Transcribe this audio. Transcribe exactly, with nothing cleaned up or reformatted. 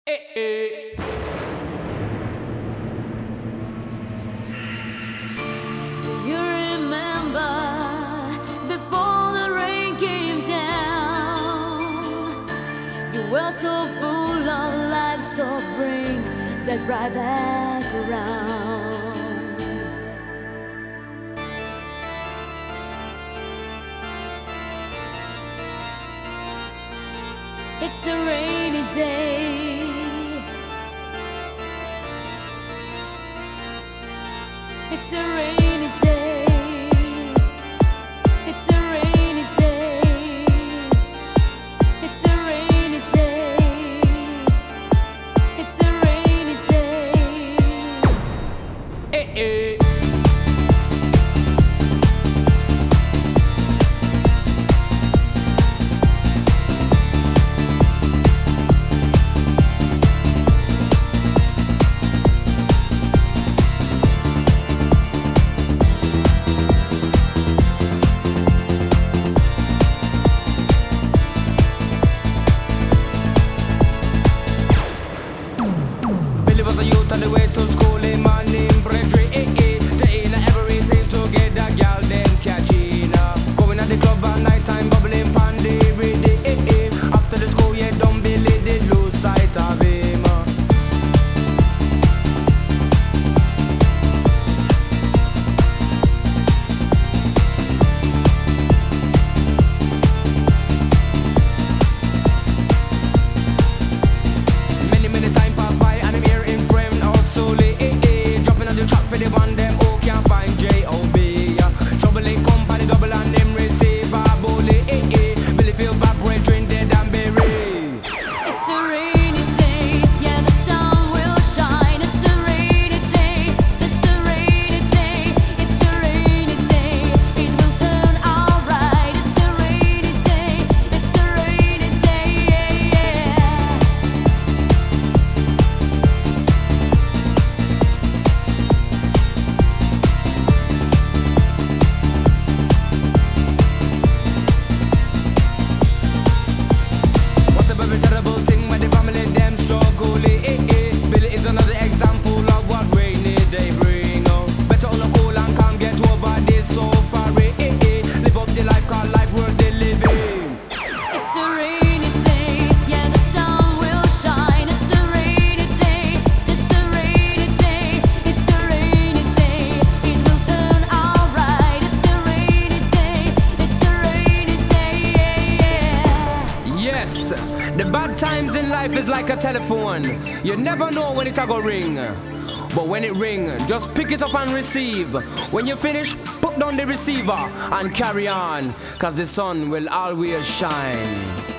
Eh, eh. Do you remember before the rain came down? You were so full of life, so bring that right back around. It's a rainy day. It's a rainy day. It's a rainy day. It's a rainy day. It's a rainy day. Eh, eh. Was a youth on the way to school in my name, Brethren, eh, eh. They ain't everything to get that gal, them catching up. Going at the club at night time, bubbling pandy, ready, eh, eh. After the school, yeah, don't believe they lose sight of him. uh. Many, many time pass by and I'm here in frame or solely, eh, eh. Dropping on the track for the one them who can't find J O B. uh. Trouble ain't company double and them receive a bully, eh, eh. Billy feel bad, brethren dead and buried. It's a rainy day. Yeah, the sun will shine. It's a rainy day. It's a rainy day. It's a rainy day. It will turn alright. It's a rainy day. It's a rainy day. Yeah, yeah. What a very terrible thing when the family them struggle, eh, eh. Billy is another example of what rainy day bring. oh. Better on a cool and calm, get over this so far, eh, eh. Live up the life, cause life worth the living. It's a rainy day. Yeah, the sun will shine. It's a rainy day. It's a rainy day. It's a rainy day. It will turn alright. It's a rainy day. It's a rainy day. Yeah, yeah. Yes, the bad times in life is like a telephone. You never know when it's a go ring. But when it ring, just pick it up and receive. When you finish, put down the receiver and carry on. Cause the sun will always shine.